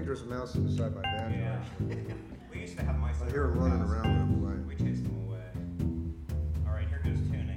dangerous mouse inside my banjo. Yeah. Actually. We used to have mice. I hear it running around when I'm playing. We chased them away. All right, here goes tuning.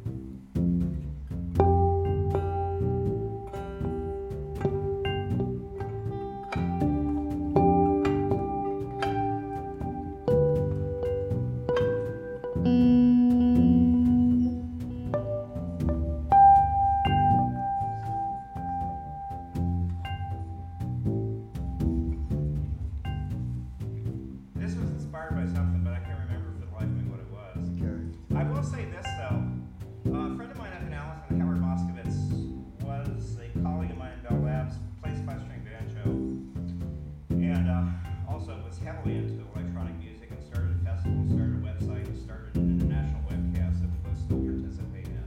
This was inspired by something, but I can't remember for the life of me what it was. Okay. I will say this though. A friend of mine up in Allison, Howard Moskowitz, was a colleague of mine in Bell Labs, plays five-string banjo, and also was heavily into electronic music and started a festival, started a website, and started an international webcast that we both still participate in.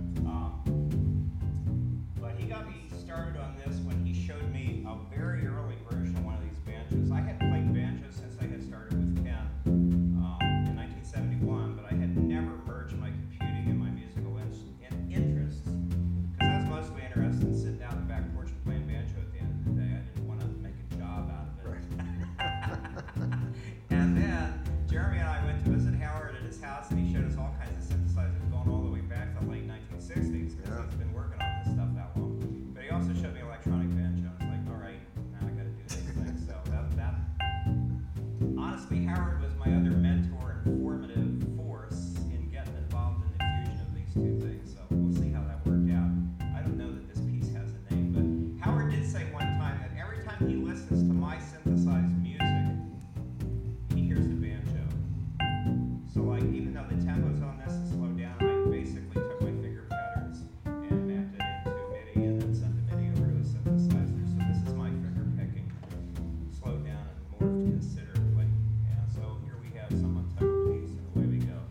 But he got me started on this when he showed me a very early version of one of these banjos. I had played banjos since I had started with Ken in 1971, but I had never merged my computing and my musical interests because I was mostly interested in sitting out in the back porch and playing banjo at the end of the day. I didn't want to make a job out of it. Right. And then Jeremy and I went to visit Howard at his house, and he showed us all kinds of synthesizers going all the way back to the late 1960s because Yeah. he's been working on this stuff that long. But he also showed me electronic banjo. I was like, all right, now I got to do these things. So that honestly, Howard was my other mentor and formative force in getting involved in the fusion of these two things. So we'll see how that worked out. I don't know that this piece has a name, but Howard did say one time that every time he listens to my synthesized music, he hears the banjo. So like, even though the tempos on this is slowed down, I basically took my finger patterns and mapped it into MIDI and then sent the MIDI over to a synthesizer. So this is my finger picking, slowed down and morphed considerably. Yeah, so here we have some untitled piece, and away we go.